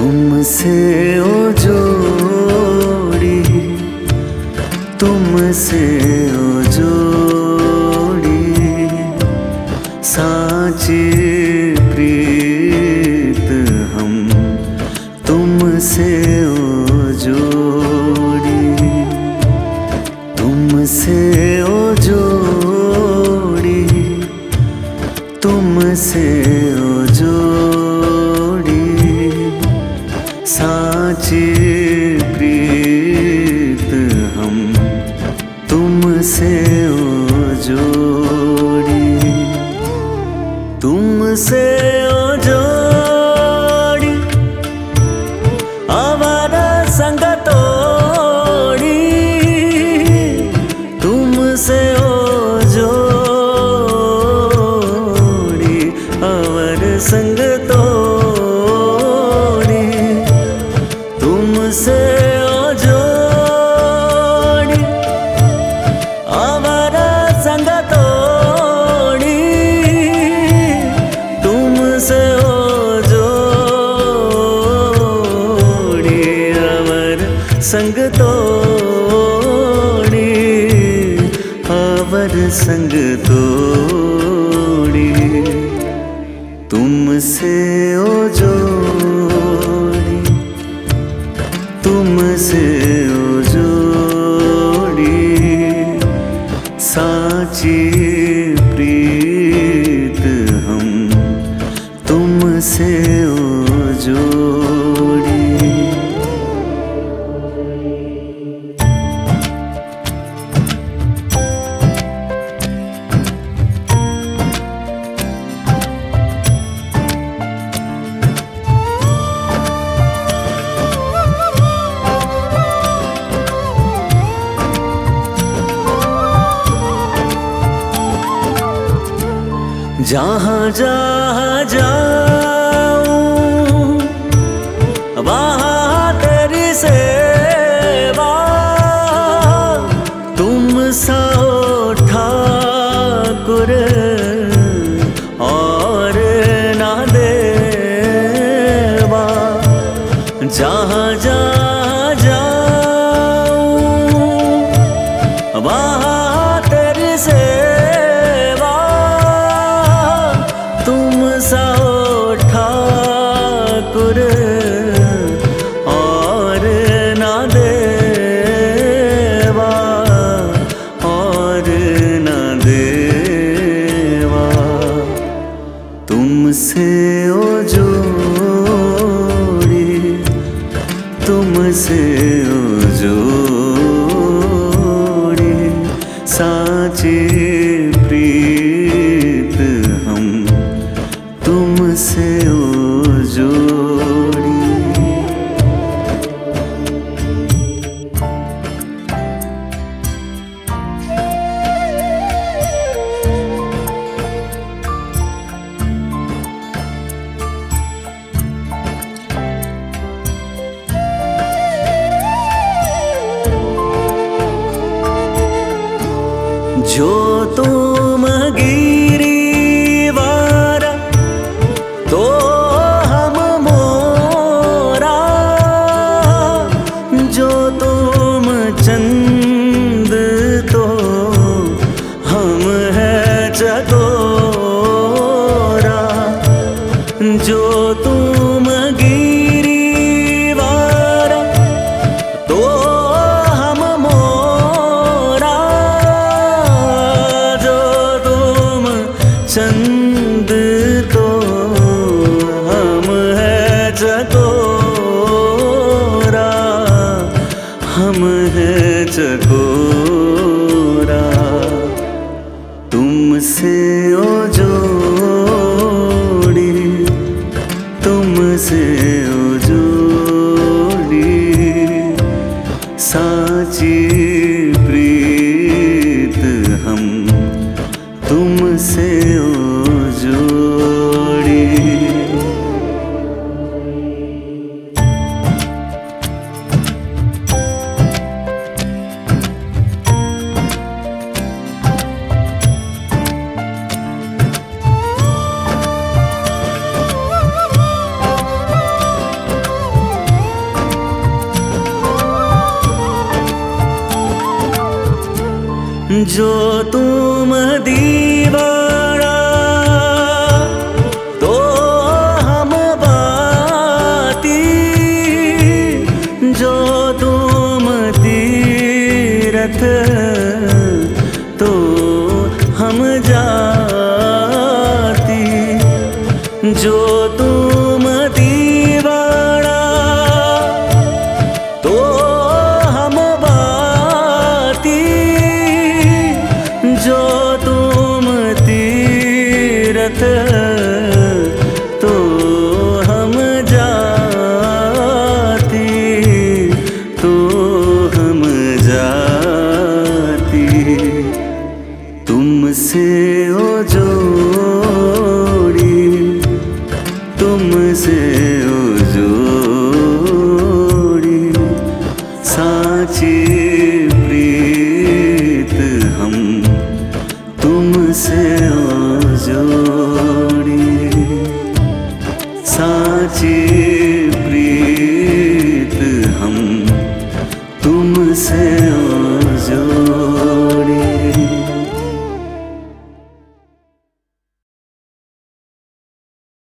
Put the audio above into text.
तुमसे ओ जोड़ी, तुमसे ओ जोड़ी, साची प्रीत हम तुमसे ओ जोड़ी, तुमसे ओ जोड़ी, तुमसे ओ जोड़ी, साची प्रीत हम तुमसे ओ जोड़ी, तुमसे ओ जोड़ी, आवारा संग तोड़ी, तुमसे ओ जोड़ी, आवर संग तोड़ी, तुमसे ओ जोड़ी, आवारा संग तोड़ी, तुमसे ओ जोड़ी, आवर संग तोड़ी, आवर संग तोड़ी, तुमसे ओ जोड़ी, तुमसे ओ जोड़ी, साची प्रीत हम तुमसे ओ जोड़ी। जहाँ जहाँ जाऊँ वहाँ तेरी सेवा, तुम सा ठाकुर और ना देवा। जहाँ जहाँ जाऊँ वहाँ तेरी सेवा, तुम सा ठाकुर और ना देवा, और ना देवा। तुमसे ओ जोड़ी, तुमसे ओ जोड़ी, साची प्रीत हम तुमसे ओ जोड़ी। जो तुम दीवाना तो हम बाती, जो तुम तीरथ तो हम जाती, जो तुम दीवाना तो हम बाती, जो तुम तीरथ तो हम जाती, तो हम जाती। तुमसे ओ जोड़ी, तुमसे ओ जोड़ी, साची